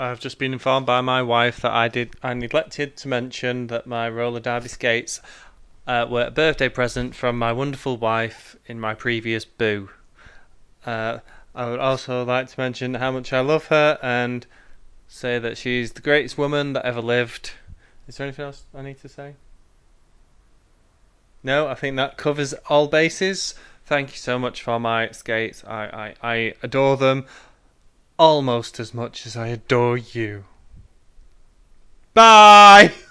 I've just been informed by my wife that I neglected to mention that my roller derby skates were a birthday present from my wonderful wife in my previous boo. Uh, I would also like to mention how much I love her and say that she's the greatest woman that ever lived. Is there anything else I need to say? No, I think that covers all bases. Thank you so much for my skates. I adore them almost as much as I adore you. Bye!